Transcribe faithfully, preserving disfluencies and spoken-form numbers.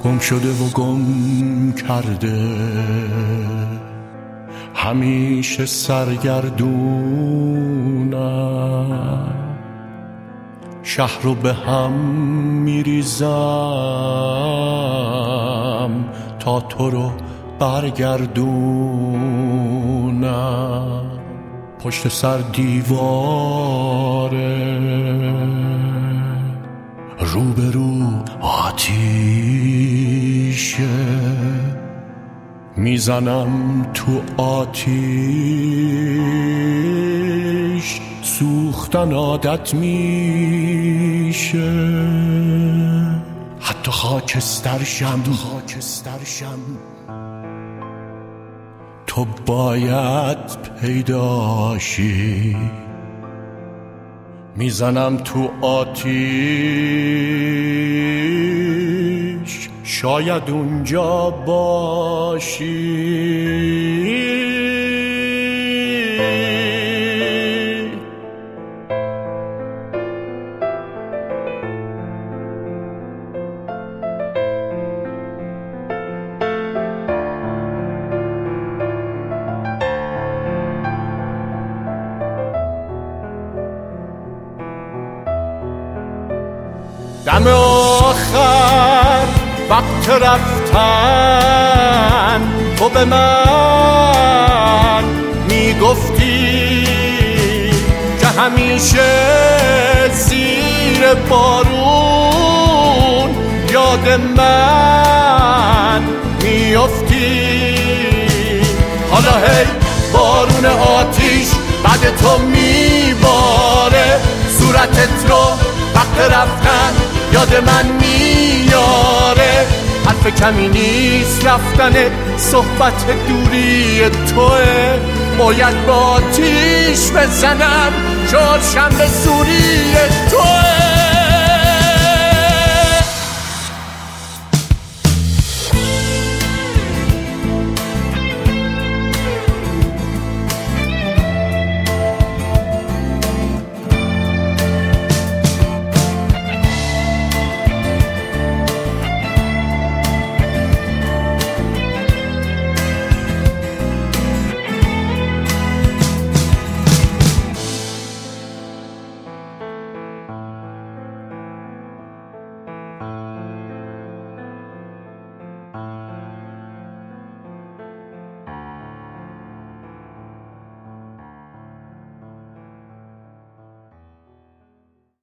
گم شده و گم کرده، همیشه سرگردونم، شهر رو به هم میریزم تا تو رو برگردونم. پشت سر دیواره، روبرو آتیشه، میزنم تو آتیش، سوختن عادت میشه. حتی خاکسترشم خاکسترشم تو باید پیداشی. میزنم تو آتیش، شاید اونجا باشی. دم آخر وقت رفتن، تو به من میگفتی که همیشه زیر بارون یاد من میافتی. حالا هی بارون آتیش بعد تو میباره، صورتت رو وقت رفتن یاد من میاره. حرف کمی نیست رفتن، صحبت دوری توه. باید با آتیش بزنم، چهارشنبه سوری توه.